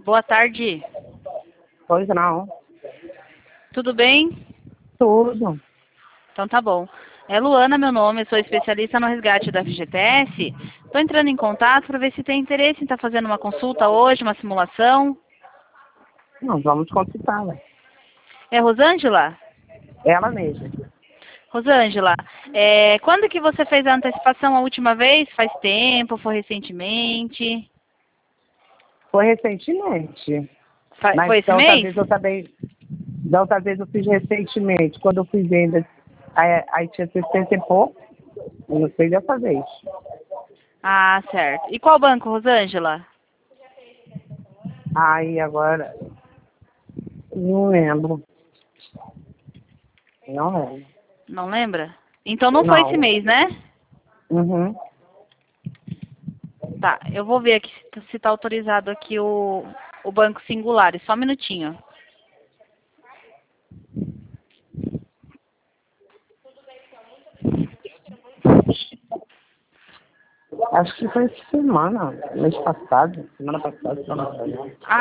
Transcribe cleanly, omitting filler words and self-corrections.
Boa tarde. Pois não. Tudo bem? Tudo. Então tá bom. É Luana meu nome, eu sou especialista no resgate da FGTS. Estou entrando em contato para ver se tem interesse em estar fazendo uma consulta hoje, uma simulação. Não, vamos consultá-la. É Rosângela? Ela mesma. Rosângela, quando que você fez a antecipação a última vez? Faz tempo? Foi recentemente? Foi recentemente. Foi Mas esse mês? da outra vez eu fiz recentemente. Quando eu fiz ainda, aí tinha 60 e pouco. Eu não sei dessa vez. Ah, certo. E qual banco, Rosângela? Aí agora, não lembro. Não lembro. Não lembra? Então não foi esse Não. mês, né? Uhum. Tá, eu vou ver aqui se está autorizado aqui o Banco Singular. Só um minutinho. Acho que foi essa semana, mês passado, semana passada.